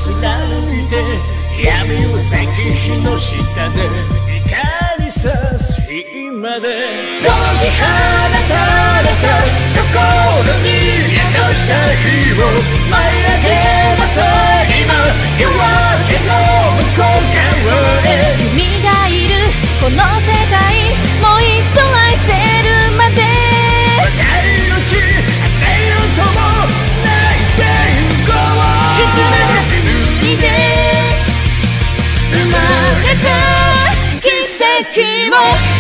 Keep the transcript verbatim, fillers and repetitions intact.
貫いて闇を咲き火の下で光さす日まで解き放たれた心に宿した火を舞い上げまた今夜明けの向こう側へ君がいるこの世界もう一度愛せるまで若い命あてよとも繋いでゆこう絆が紡いで生まれた奇跡を